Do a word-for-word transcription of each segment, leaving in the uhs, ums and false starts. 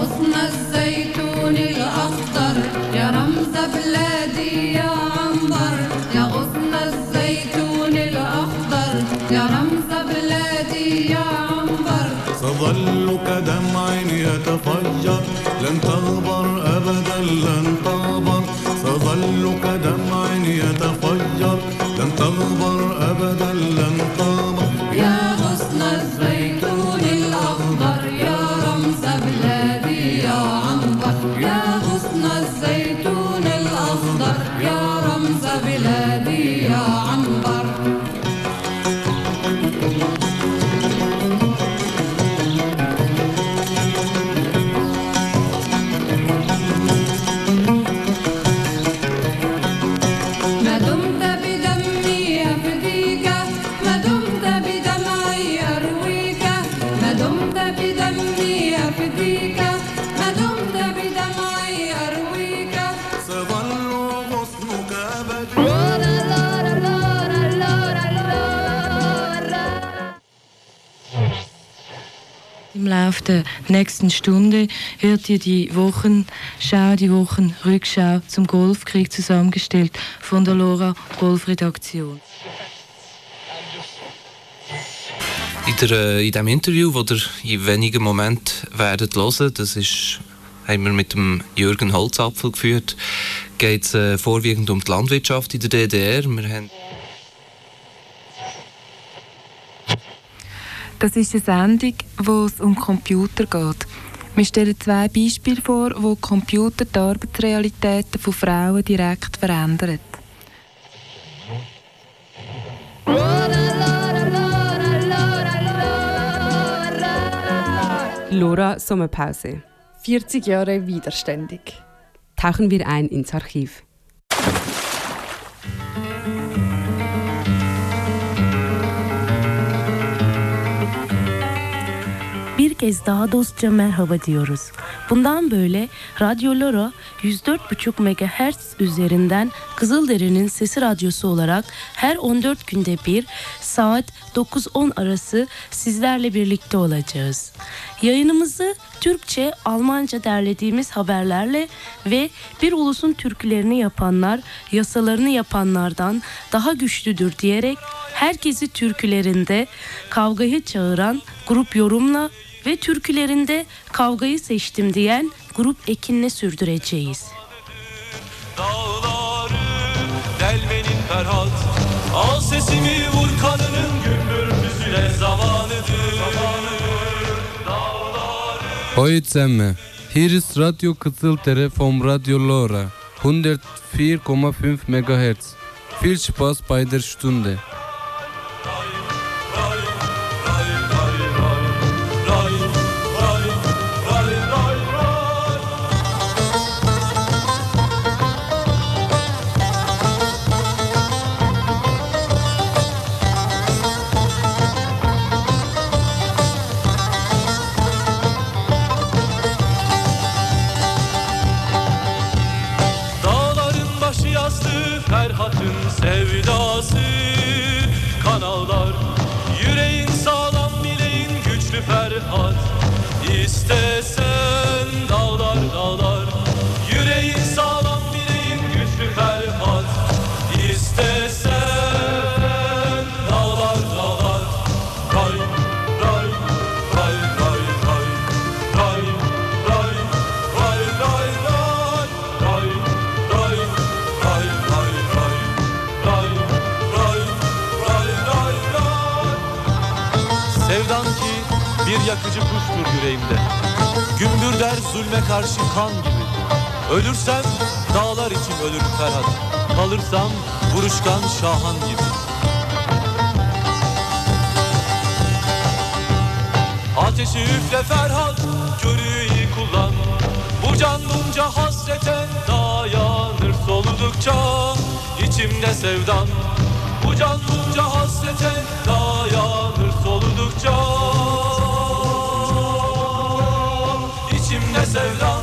غصن الزيتون الأخضر يا رمز بلادي يا عنبر يا غصن الزيتون الأخضر يا رمز بلادي يا عنبر سأظل كدمع يتفجر لن تغبر أبدا لن تغبر سأظل كدمع يتفجر لن تغبر أبدا لن تغبر يا غصن الزيتون الأخضر يا رمز بلادي يا عنبر يا غصن الزيتون الأخضر يا رمز بلادي يا عنبر Im Laufe der nächsten Stunde hört ihr die Wochenschau, die Wochenrückschau zum Golfkrieg zusammengestellt von der Lora Golfredaktion. In, der, in dem Interview, das ihr in wenigen Momenten werdet hören, das ist, haben wir mit dem Jürgen Holzapfel geführt, geht es äh, vorwiegend um die Landwirtschaft in der D D R. Wir haben Das ist eine Sendung, wo es um Computer geht. Wir stellen zwei Beispiele vor, wo Computer die Arbeitsrealitäten von Frauen direkt verändern. Lora Sommerpause. vierzig Jahre widerständig. Tauchen wir ein ins Archiv. Bir kez daha dostça merhaba diyoruz. Bundan böyle Radyo Lora yüz dört buçuk megahertz üzerinden Kızılderili'nin sesi radyosu olarak her on dört günde bir saat dokuz on arası sizlerle birlikte olacağız. Yayınımızı Türkçe, Almanca derlediğimiz haberlerle ve bir ulusun türkülerini yapanlar, yasalarını yapanlardan daha güçlüdür diyerek herkesi türkülerinde kavgayı çağıran Grup Yorum'la ve türkülerinde kavgayı seçtim diyen Grup Ekin'le sürdüreceğiz. Dağları delmenin Ferhat, al sesimi vur kanının gümbür müzüle zamanıdır. Hallo zusammen, hier ist Radio Kızılderili vom Radio Lora, hundertvier Komma fünf Megahertz. Viel Spaß bei der Stunde. Ferhat'ın sevdası kanallar yüreğin sağlam bileğin güçlü Ferhat istesen dağlar dağlar yüreğin sağlam bileğin güçlü Ferhat istesen dağlar dağlar ray ray ray ray ray ray ray ray ray ray ray ray sevdan ki bir yakıcı kuştur yüreğimde. Gümbür der zulme karşı kan gibi. Ölürsem dağlar için ölürüm Ferhat. Kalırsam vuruşkan Şahan gibi. Ateşi üfle Ferhat, körüğü iyi kullan. Bu can bunca hasrete dayanır soludukça. İçimde sevdan, bu can bunca hasrete dayanır soludukça. İçimde sevdan.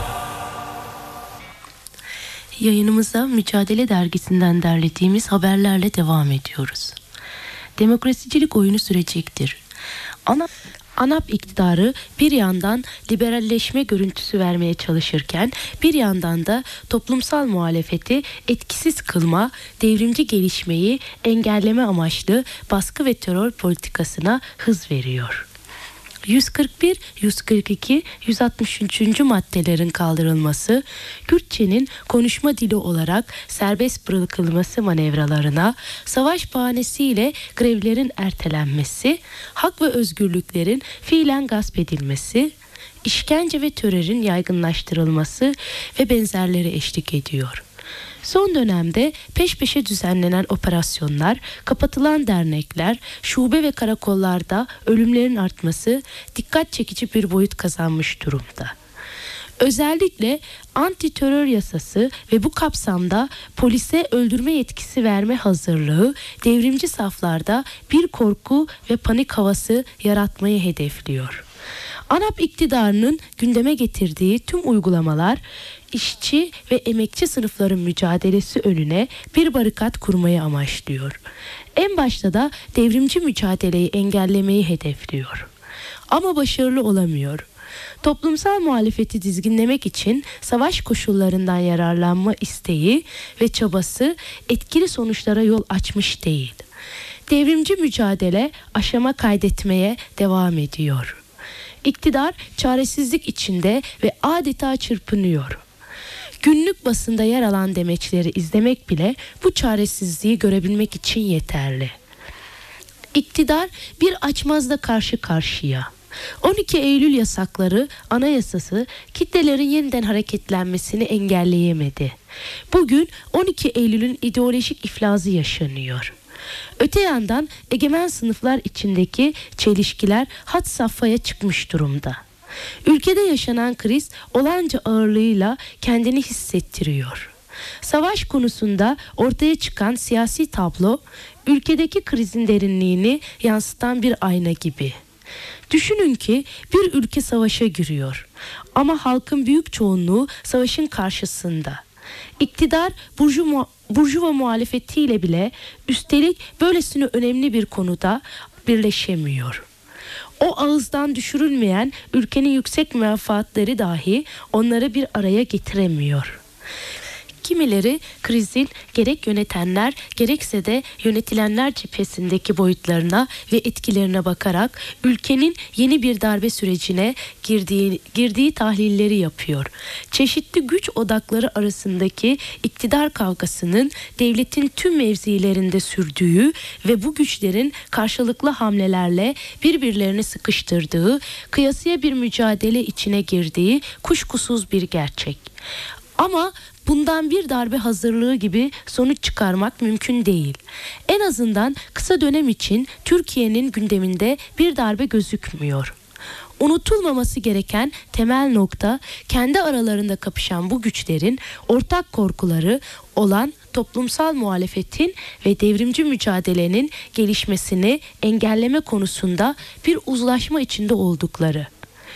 Yayınımıza Mücadele Dergisi'nden derlediğimiz haberlerle devam ediyoruz. Demokrasicilik oyunu sürecektir. Ana ANAP iktidarı bir yandan liberalleşme görüntüsü vermeye çalışırken bir yandan da toplumsal muhalefeti etkisiz kılma, devrimci gelişmeyi engelleme amaçlı baskı ve terör politikasına hız veriyor. yüz kırk bir, yüz kırk iki, yüz altmış üçüncü maddelerin kaldırılması, Kürtçenin konuşma dili olarak serbest bırakılması manevralarına, savaş bahanesiyle grevlerin ertelenmesi, hak ve özgürlüklerin fiilen gasp edilmesi, işkence ve terörün yaygınlaştırılması ve benzerleri eşlik ediyor. Son dönemde peş peşe düzenlenen operasyonlar, kapatılan dernekler, şube ve karakollarda ölümlerin artması dikkat çekici bir boyut kazanmış durumda. Özellikle anti terör yasası ve bu kapsamda polise öldürme yetkisi verme hazırlığı devrimci saflarda bir korku ve panik havası yaratmayı hedefliyor. ANAP iktidarının gündeme getirdiği tüm uygulamalar işçi ve emekçi sınıfların mücadelesi önüne bir barikat kurmayı amaçlıyor. En başta da devrimci mücadeleyi engellemeyi hedefliyor. Ama başarılı olamıyor. Toplumsal muhalefeti dizginlemek için savaş koşullarından yararlanma isteği ve çabası etkili sonuçlara yol açmış değil. Devrimci mücadele aşama kaydetmeye devam ediyor. İktidar çaresizlik içinde ve adeta çırpınıyor. Günlük basında yer alan demeçleri izlemek bile bu çaresizliği görebilmek için yeterli. İktidar bir açmazla karşı karşıya. on iki Eylül yasakları, anayasası kitlelerin yeniden hareketlenmesini engelleyemedi. Bugün on iki Eylül'ün ideolojik iflazı yaşanıyor. Öte yandan egemen sınıflar içindeki çelişkiler had safhaya çıkmış durumda. Ülkede yaşanan kriz olanca ağırlığıyla kendini hissettiriyor. Savaş konusunda ortaya çıkan siyasi tablo, ülkedeki krizin derinliğini yansıtan bir ayna gibi. Düşünün ki bir ülke savaşa giriyor ama halkın büyük çoğunluğu savaşın karşısında. İktidar burjuva, burjuva muhalefetiyle bile üstelik böylesine önemli bir konuda birleşemiyor. O ağızdan düşürülmeyen ülkenin yüksek menfaatleri dahi onları bir araya getiremiyor. Kimileri krizin gerek yönetenler gerekse de yönetilenler cephesindeki boyutlarına ve etkilerine bakarak ülkenin yeni bir darbe sürecine girdiği, girdiği tahlilleri yapıyor. Çeşitli güç odakları arasındaki iktidar kavgasının devletin tüm mevzilerinde sürdüğü ve bu güçlerin karşılıklı hamlelerle birbirlerini sıkıştırdığı, kıyasıya bir mücadele içine girdiği kuşkusuz bir gerçek. Ama bundan bir darbe hazırlığı gibi sonuç çıkarmak mümkün değil. En azından kısa dönem için Türkiye'nin gündeminde bir darbe gözükmüyor. Unutulmaması gereken temel nokta kendi aralarında kapışan bu güçlerin ortak korkuları olan toplumsal muhalefetin ve devrimci mücadelenin gelişmesini engelleme konusunda bir uzlaşma içinde oldukları.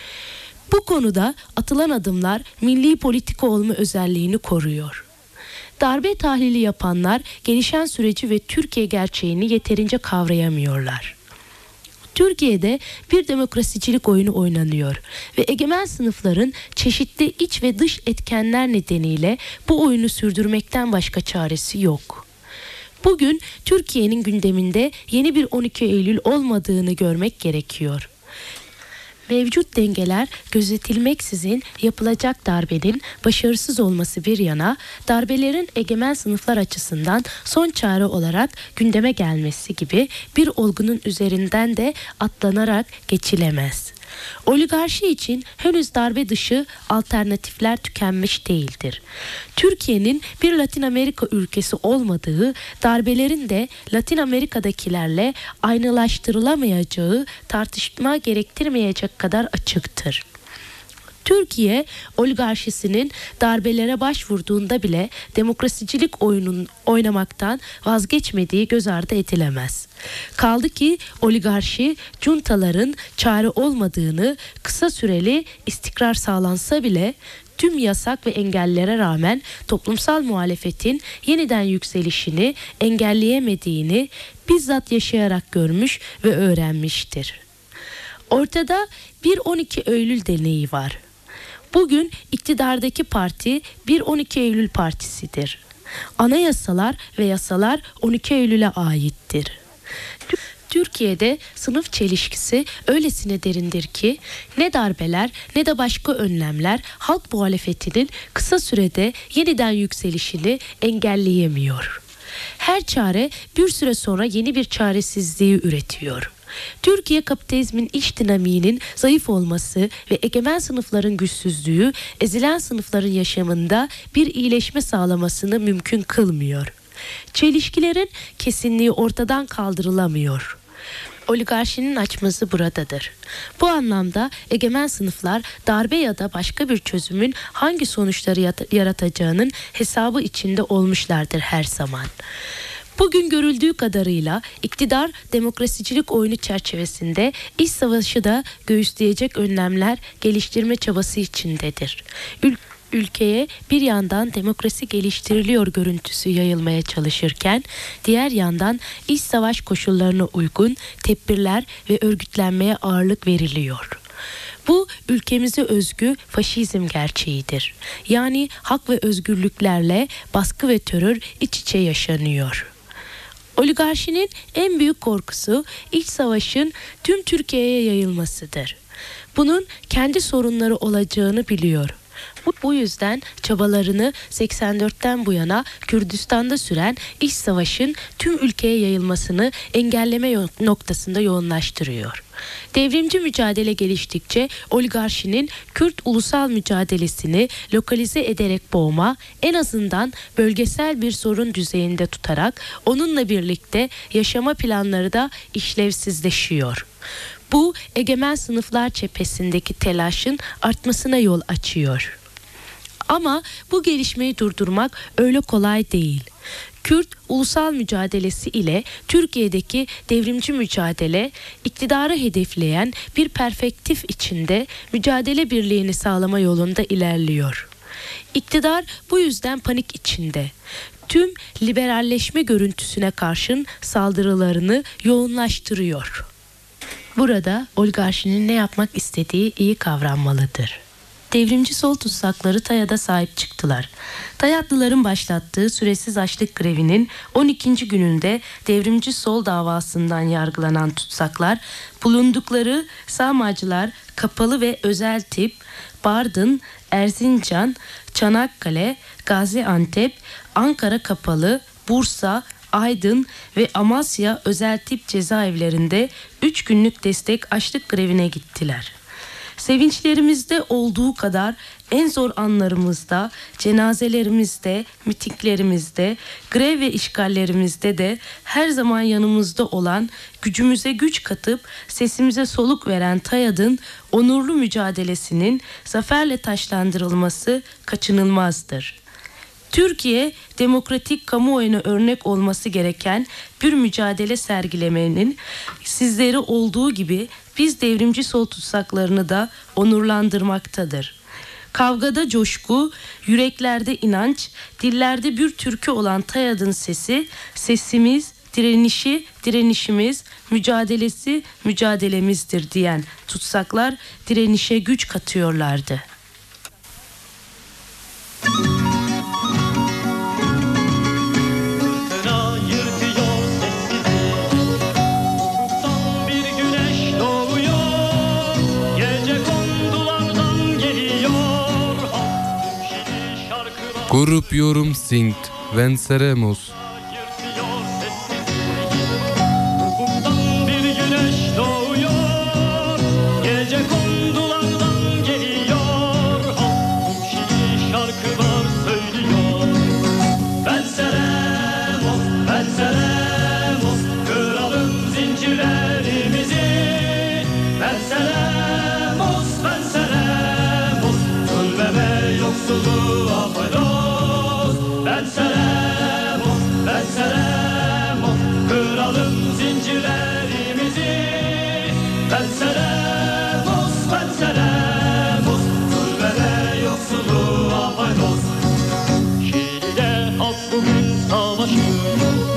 Bu konuda atılan adımlar milli politika olma özelliğini koruyor. Darbe tahlili yapanlar gelişen süreci ve Türkiye gerçeğini yeterince kavrayamıyorlar. Türkiye'de bir demokrasicilik oyunu oynanıyor ve egemen sınıfların çeşitli iç ve dış etkenler nedeniyle bu oyunu sürdürmekten başka çaresi yok. Bugün Türkiye'nin gündeminde yeni bir on iki Eylül olmadığını görmek gerekiyor. Mevcut dengeler gözetilmeksizin yapılacak darbenin başarısız olması bir yana, darbelerin egemen sınıflar açısından son çare olarak gündeme gelmesi gibi bir olgunun üzerinden de atlanarak geçilemez. Oligarşi için henüz darbe dışı alternatifler tükenmiş değildir. Türkiye'nin bir Latin Amerika ülkesi olmadığı, darbelerin de Latin Amerika'dakilerle aynılaştırılamayacağı tartışma gerektirmeyecek kadar açıktır. Türkiye oligarşisinin darbelere başvurduğunda bile demokrasicilik oyunun oynamaktan vazgeçmediği göz ardı edilemez. Kaldı ki oligarşi juntaların çare olmadığını, kısa süreli istikrar sağlansa bile tüm yasak ve engellere rağmen toplumsal muhalefetin yeniden yükselişini engelleyemediğini bizzat yaşayarak görmüş ve öğrenmiştir. Ortada bir on iki Eylül deneyi var. Bugün iktidardaki parti bir on iki Eylül partisidir. Anayasalar ve yasalar on iki Eylül'e aittir. Türkiye'de sınıf çelişkisi öylesine derindir ki ne darbeler ne de başka önlemler halk muhalefetinin kısa sürede yeniden yükselişini engelleyemiyor. Her çare bir süre sonra yeni bir çaresizliği üretiyor. Türkiye kapitalizmin iç dinamiğinin zayıf olması ve egemen sınıfların güçsüzlüğü ezilen sınıfların yaşamında bir iyileşme sağlamasını mümkün kılmıyor. Çelişkilerin kesinliği ortadan kaldırılamıyor. Oligarşinin açması buradadır. Bu anlamda egemen sınıflar darbe ya da başka bir çözümün hangi sonuçları yaratacağının hesabı içinde olmuşlardır her zaman. Bugün görüldüğü kadarıyla iktidar demokrasicilik oyunu çerçevesinde iç savaşı da göğüsleyecek önlemler geliştirme çabası içindedir. Ül- Ülkeye bir yandan demokrasi geliştiriliyor görüntüsü yayılmaya çalışırken diğer yandan iç savaş koşullarına uygun tedbirler ve örgütlenmeye ağırlık veriliyor. Bu ülkemize özgü faşizm gerçeğidir. Yani hak ve özgürlüklerle baskı ve terör iç içe yaşanıyor. Oligarşinin en büyük korkusu iç savaşın tüm Türkiye'ye yayılmasıdır. Bunun kendi sorunları olacağını biliyor. Bu, bu yüzden çabalarını seksen dörtten bu yana Kürdistan'da süren iç savaşın tüm ülkeye yayılmasını engelleme noktasında yoğunlaştırıyor. Devrimci mücadele geliştikçe oligarşinin Kürt ulusal mücadelesini lokalize ederek boğma, en azından bölgesel bir sorun düzeyinde tutarak onunla birlikte yaşama planları da işlevsizleşiyor. Bu egemen sınıflar cephesindeki telaşın artmasına yol açıyor. Ama bu gelişmeyi durdurmak öyle kolay değil. Kürt ulusal mücadelesi ile Türkiye'deki devrimci mücadele iktidarı hedefleyen bir perspektif içinde mücadele birliğini sağlama yolunda ilerliyor. İktidar bu yüzden panik içinde. Tüm liberalleşme görüntüsüne karşın saldırılarını yoğunlaştırıyor. Burada oligarşinin ne yapmak istediği iyi kavranmalıdır. Devrimci sol tutsakları TAYA'da sahip çıktılar. TAYADlıların başlattığı süresiz açlık grevinin on ikinci gününde devrimci sol davasından yargılanan tutsaklar, bulundukları sağmacılar, kapalı ve özel tip, Bardın, Erzincan, Çanakkale, Gaziantep, Ankara kapalı, Bursa, Aydın ve Amasya özel tip cezaevlerinde üç günlük destek açlık grevine gittiler. Sevinçlerimizde olduğu kadar en zor anlarımızda, cenazelerimizde, mitinglerimizde, grev ve işgallerimizde de her zaman yanımızda olan, gücümüze güç katıp sesimize soluk veren TAYAD'ın onurlu mücadelesinin zaferle taçlandırılması kaçınılmazdır. Türkiye, demokratik kamuoyuna örnek olması gereken bir mücadele sergilemenin sizleri olduğu gibi biz devrimci sol tutsaklarını da onurlandırmaktadır. Kavgada coşku, yüreklerde inanç, dillerde bir türkü olan TAYAD'ın sesi, sesimiz, direnişi, direnişimiz, mücadelesi, mücadelemizdir diyen tutsaklar direnişe güç katıyorlardı. Grup yorum singt, venceremos.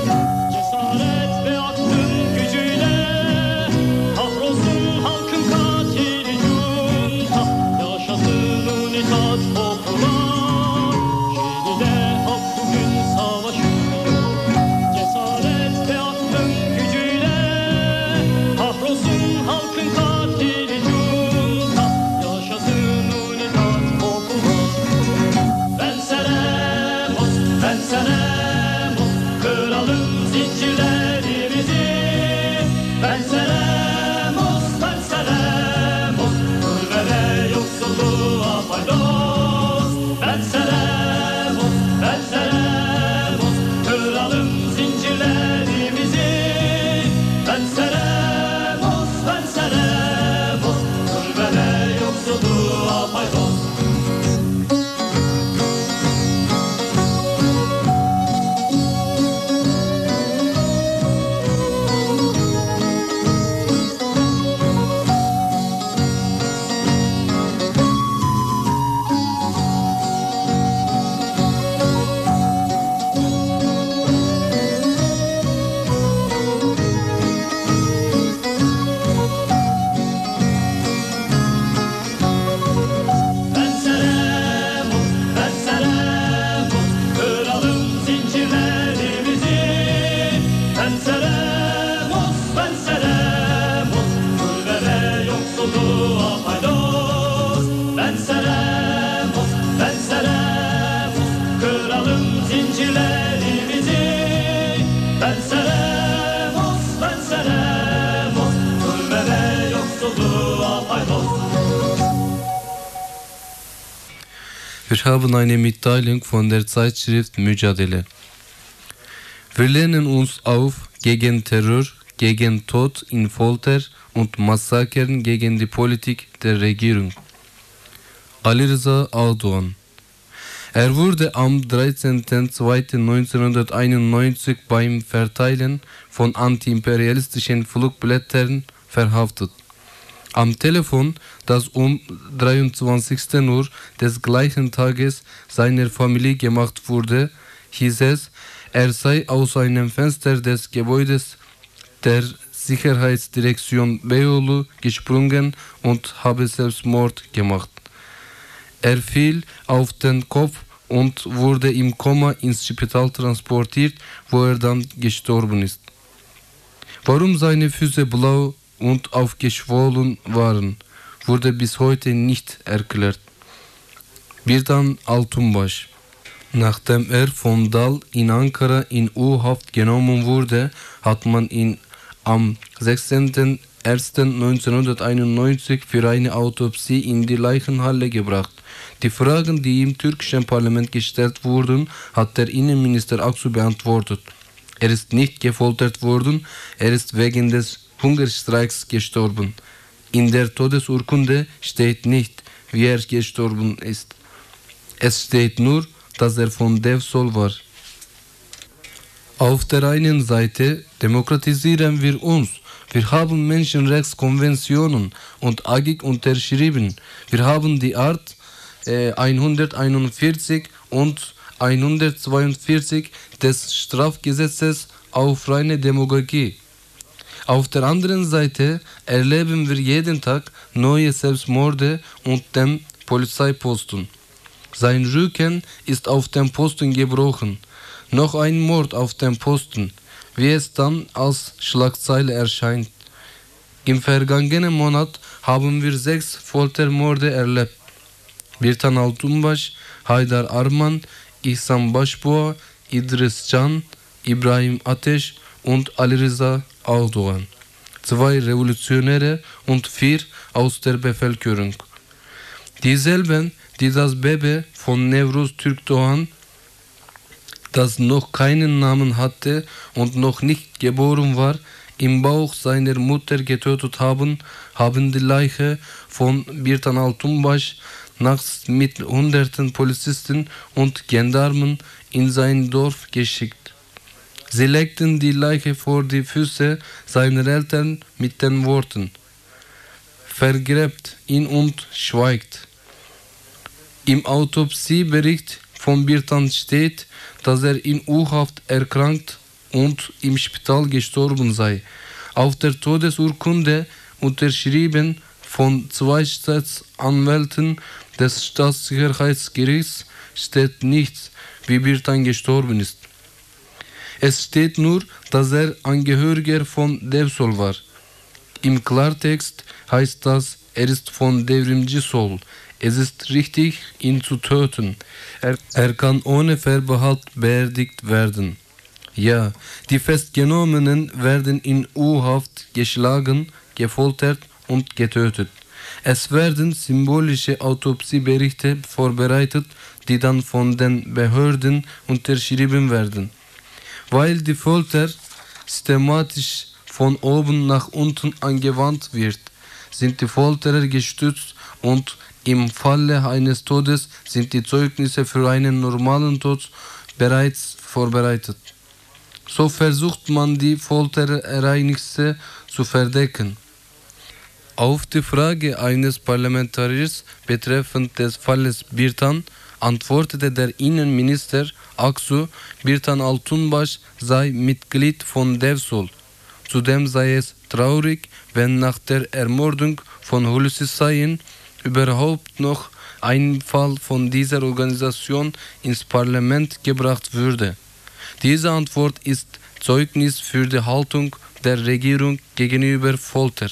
Cesaret ve aklın gücüyle kahrolsun halkın paydos. Benselemos, benselemos, kıralım zincirlerimizi. Benselemos, benselemos, zulme ve yoksulluğa paydos. Benselemos, benselemos, kıralım zincirlerimizi. Benselemos, benselemos, zulme ve yoksulluğa paydos. Benselemos, benselemos, kıralım zincirlerimizi. Benselemos, benselemos, zulme ve yoksulluğa paydos. Wir haben eine Mitteilung von der Zeitschrift Mücadele. Wir lehnen uns auf gegen Terror, gegen Tod in Folter und Massakern gegen die Politik der Regierung. Ali Rıza Ağdoğan. Er wurde am dreizehnten zweiten neunzehnhunderteinundneunzig beim Verteilen von antiimperialistischen Flugblättern verhaftet. Am Telefon, das um dreiundzwanzigsten Uhr des gleichen Tages seiner Familie gemacht wurde, hieß es, er sei aus einem Fenster des Gebäudes der Sicherheitsdirektion Beyoğlu gesprungen und habe Selbstmord gemacht. Er fiel auf den Kopf und wurde im Koma ins Spital transportiert, wo er dann gestorben ist. Warum seine Füße blau und aufgeschwollen waren, wurde bis heute nicht erklärt. Birdan Altunbaş. Nachdem er von Dal in Ankara in U-Haft genommen wurde, hat man ihn am sechzehnten ersten neunzehnhunderteinundneunzig für eine Autopsie in die Leichenhalle gebracht. Die Fragen, die im türkischen Parlament gestellt wurden, hat der Innenminister Aksu beantwortet. Er ist nicht gefoltert worden, er ist wegen des Hungerstreiks gestorben. In der Todesurkunde steht nicht, wie er gestorben ist. Es steht nur, dass er von Devsol war. Auf der einen Seite demokratisieren wir uns. Wir haben Menschenrechtskonventionen und A G I unterschrieben. Wir haben die Art äh, hunderteinundvierzig und hundertzweiundvierzig des Strafgesetzes auf reine Demagogie. Auf der anderen Seite erleben wir jeden Tag neue Selbstmorde und den Polizeiposten. Sein Rücken ist auf dem Posten gebrochen. Noch ein Mord auf dem Posten, wie es dann als Schlagzeile erscheint. Im vergangenen Monat haben wir sechs Foltermorde erlebt. Birtan Altunbaş, Haydar Arman, İhsan Başbuğa, İdris Can, İbrahim Ateş und Ali Rıza Ağdoğan. Zwei Revolutionäre und vier aus der Bevölkerung. Dieselben, die das Baby von Nevruz Türkdoğan, das noch keinen Namen hatte und noch nicht geboren war, im Bauch seiner Mutter getötet haben, haben die Leiche von Birtan Altunbaş nachts mit hunderten Polizisten und Gendarmen in sein Dorf geschickt. Sie legten die Leiche vor die Füße seiner Eltern mit den Worten: Vergräbt ihn und schweigt. Im Autopsiebericht von Birtan steht, dass er in U-Haft erkrankt und im Spital gestorben sei. Auf der Todesurkunde, unterschrieben von zwei Staatsanwälten des Staatssicherheitsgerichts, steht nichts, wie Birtan gestorben ist. Es steht nur, dass er Angehöriger von Devsol war. Im Klartext heißt das, er ist von Devrimci Sol. Es ist richtig, ihn zu töten. Er, er kann ohne Vorbehalt beerdigt werden. Ja, die Festgenommenen werden in U-Haft geschlagen, gefoltert und getötet. Es werden symbolische Autopsieberichte vorbereitet, die dann von den Behörden unterschrieben werden. Weil die Folter systematisch von oben nach unten angewandt wird, sind die Folterer gestützt und im Falle eines Todes sind die Zeugnisse für einen normalen Tod bereits vorbereitet. So versucht man die Folterereignisse zu verdecken. Auf die Frage eines Parlamentariers betreffend des Falles Birtan antwortete der Innenminister Aksu, Birtan Altunbaş sei Mitglied von Devsol. Zudem sei es traurig, wenn nach der Ermordung von Hulusi Sayın überhaupt noch ein Fall von dieser Organisation ins Parlament gebracht würde. Diese Antwort ist Zeugnis für die Haltung der Regierung gegenüber Folter.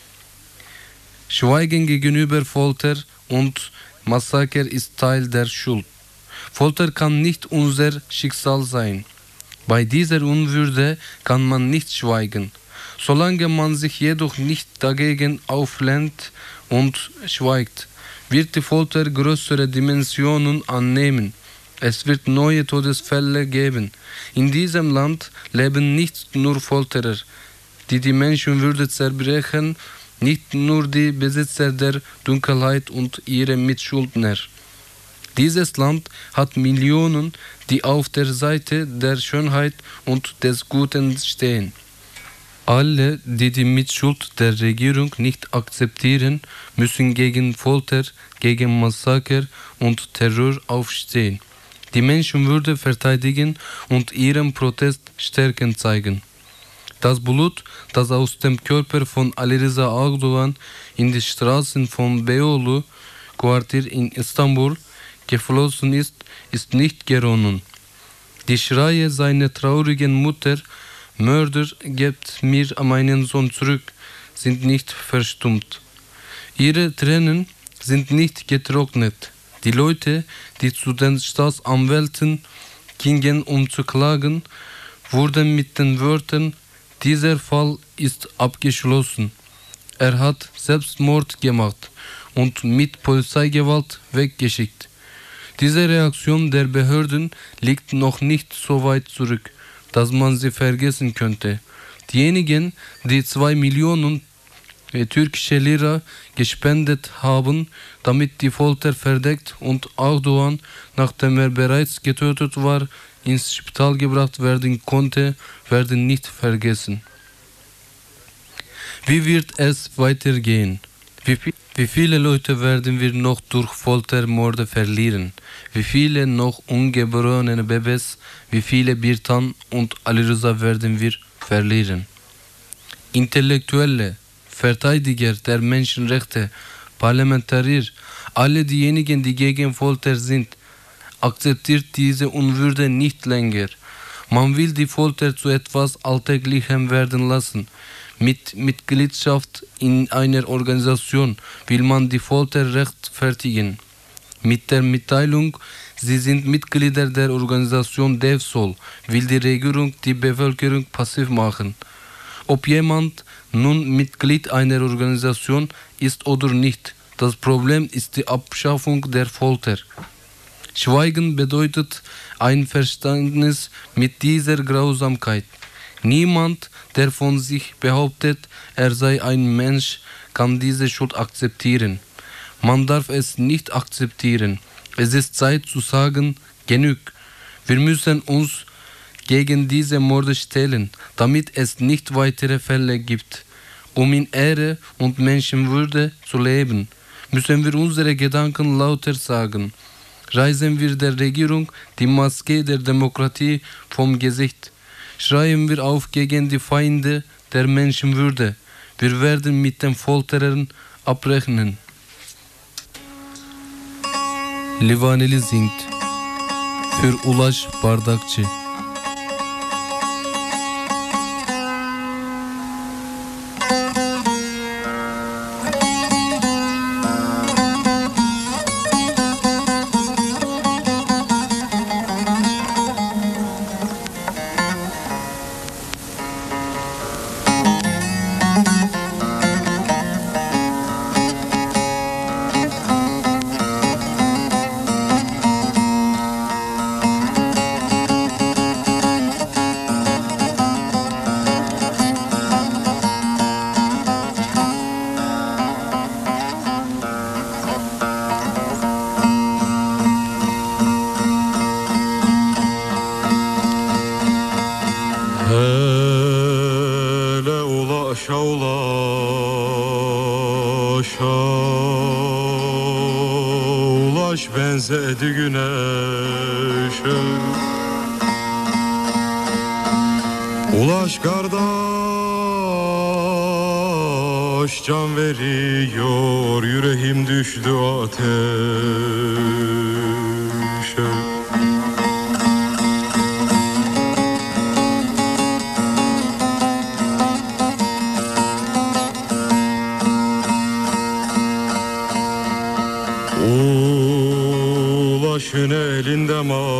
Schweigen gegenüber Folter und Massaker ist Teil der Schuld. Folter kann nicht unser Schicksal sein. Bei dieser Unwürde kann man nicht schweigen. Solange man sich jedoch nicht dagegen auflehnt und schweigt, wird die Folter größere Dimensionen annehmen. Es wird neue Todesfälle geben. In diesem Land leben nicht nur Folterer, die die Menschenwürde zerbrechen, nicht nur die Besitzer der Dunkelheit und ihre Mitschuldner. Dieses Land hat Millionen, die auf der Seite der Schönheit und des Guten stehen. Alle, die die Mitschuld der Regierung nicht akzeptieren, müssen gegen Folter, gegen Massaker und Terror aufstehen, die Menschenwürde verteidigen und ihren Protest stärken zeigen. Das Blut, das aus dem Körper von Ali Rıza Ağdoğan in die Straßen von Beyoğlu Quartier in Istanbul geflossen ist, ist nicht geronnen. Die Schreie seiner traurigen Mutter, Mörder, gebt mir meinen Sohn zurück, sind nicht verstummt. Ihre Tränen sind nicht getrocknet. Die Leute, die zu den Staatsanwälten gingen, um zu klagen, wurden mit den Wörtern: Dieser Fall ist abgeschlossen. Er hat Selbstmord gemacht und mit Polizeigewalt weggeschickt. Diese Reaktion der Behörden liegt noch nicht so weit zurück, dass man sie vergessen könnte. Diejenigen, die zwei Millionen türkische Lira gespendet haben, damit die Folter verdeckt und Ağdoğan, nachdem er bereits getötet war, ins Spital gebracht werden konnte, werden nicht vergessen. Wie wird es weitergehen? Wie, wie viele Leute werden wir noch durch Foltermorde verlieren? Wie viele noch ungeborene Babys, wie viele Birtan und Ali Rıza werden wir verlieren? Intellektuelle, Verteidiger der Menschenrechte, Parlamentarier, alle diejenigen, die gegen Folter sind, akzeptiert diese Unwürde nicht länger. Man will die Folter zu etwas Alltäglichem werden lassen. Mit Mitgliedschaft in einer Organisation will man die Folter rechtfertigen. Mit der Mitteilung, sie sind Mitglieder der Organisation Devsol, will die Regierung die Bevölkerung passiv machen. Ob jemand nun Mitglied einer Organisation ist oder nicht, das Problem ist die Abschaffung der Folter. Schweigen bedeutet ein Verständnis mit dieser Grausamkeit. Niemand, der von sich behauptet, er sei ein Mensch, kann diese Schuld akzeptieren. Man darf es nicht akzeptieren. Es ist Zeit zu sagen, genug. Wir müssen uns gegen diese Morde stellen, damit es nicht weitere Fälle gibt. Um in Ehre und Menschenwürde zu leben, müssen wir unsere Gedanken lauter sagen. Reißen wir der Regierung die Maske der Demokratie vom Gesicht. Schreien wir auf gegen die Feinde der Menschenwürde. Wir werden mit den Folterern abrechnen. Livaneli singt für Ulaş Bardakçı. Ulaş benzedi güneşe. Ulaş kardeş can veriyor, yüreğim düştü ateşe. Ulaşın elinde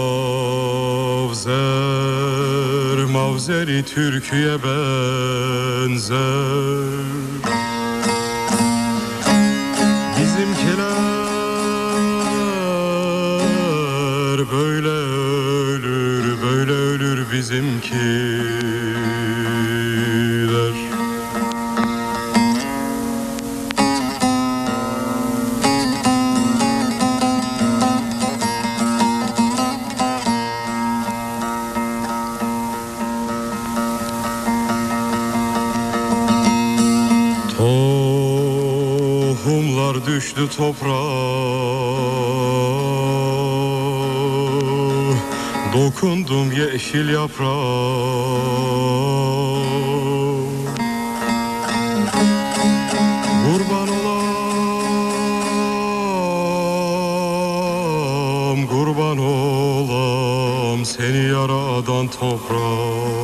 mavzer, mavzeri türküye benzer. Bizimkiler böyle ölür, böyle ölür bizimkiler. Tohumlar düştü toprağa, dokundum yeşil yaprağa. Kurban olam, kurban olam seni yaradan toprağa.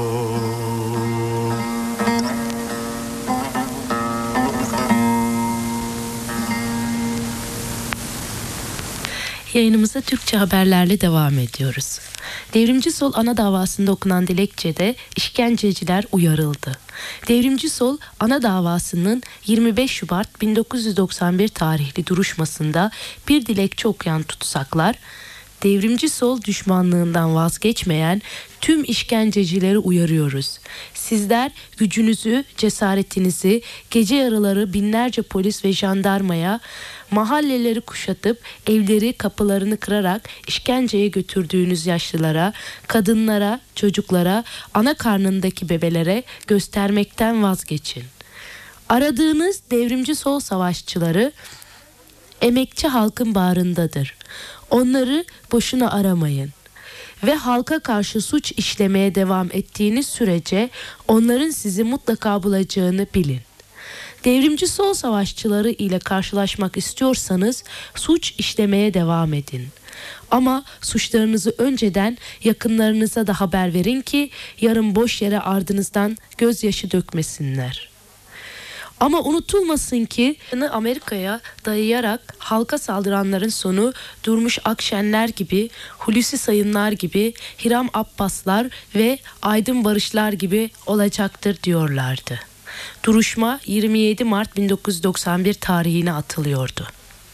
Yayınımıza Türkçe haberlerle devam ediyoruz. Devrimci Sol ana davasında okunan dilekçede işkenceciler uyarıldı. Devrimci Sol ana davasının yirmi beş Şubat bin dokuz yüz doksan bir tarihli duruşmasında bir dilekçe okuyan tutsaklar, Devrimci Sol düşmanlığından vazgeçmeyen tüm işkencecileri uyarıyoruz. Sizler gücünüzü, cesaretinizi gece yarıları binlerce polis ve jandarmaya, mahalleleri kuşatıp evleri kapılarını kırarak işkenceye götürdüğünüz yaşlılara, kadınlara, çocuklara, ana karnındaki bebelere göstermekten vazgeçin. Aradığınız devrimci sol savaşçıları emekçi halkın bağrındadır. Onları boşuna aramayın. Ve halka karşı suç işlemeye devam ettiğiniz sürece onların sizi mutlaka bulacağını bilin. Devrimci sol savaşçıları ile karşılaşmak istiyorsanız suç işlemeye devam edin. Ama suçlarınızı önceden yakınlarınıza da haber verin ki yarın boş yere ardınızdan gözyaşı dökmesinler. Ama unutulmasın ki Amerika'ya dayayarak halka saldıranların sonu Durmuş Akşenler gibi, Hulusi Sayınlar gibi, Hiram Abbaslar ve Aydın Barışlar gibi olacaktır diyorlardı. Duruşma yirmi yedi Mart bin dokuz yüz doksan bir tarihine atılıyordu.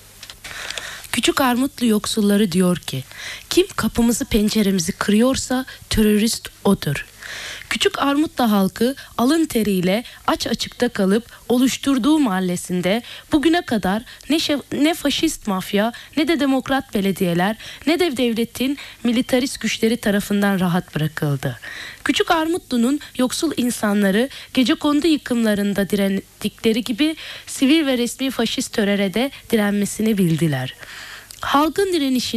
Küçük Armutlu yoksulları diyor ki, kim kapımızı penceremizi kırıyorsa terörist odur. Küçük Armutlu halkı alın teriyle aç açıkta kalıp oluşturduğu mahallesinde bugüne kadar ne, şe- ne faşist mafya ne de demokrat belediyeler ne de devletin militarist güçleri tarafından rahat bırakıldı. Küçük Armutlu'nun yoksul insanları gecekondu yıkımlarında direndikleri gibi sivil ve resmi faşist teröre de direnmesini bildiler. Halkın direnişini